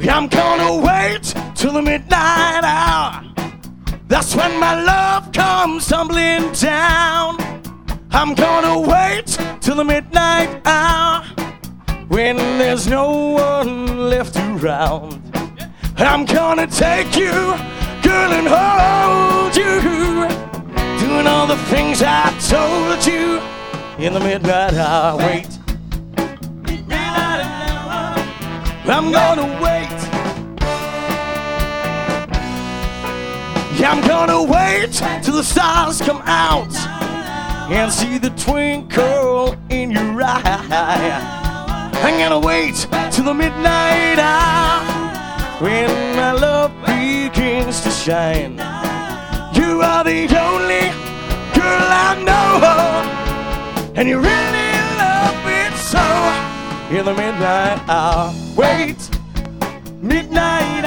I'm gonna wait till the midnight hour. That's when my love comes tumbling down. I'm gonna wait till the midnight hour, when there's no one left around. I'm gonna take you, girl, and hold you, doing all the things I told you in the midnight hour. Wait, midnight hour. I'm gonna wait. Yeah, I'm gonna wait till the stars come out and see the twinkle in your eye. I'm gonna wait till the midnight hour, when my love begins to shine. You are the only girl I know, and you really love it so. In the midnight hour, wait, midnight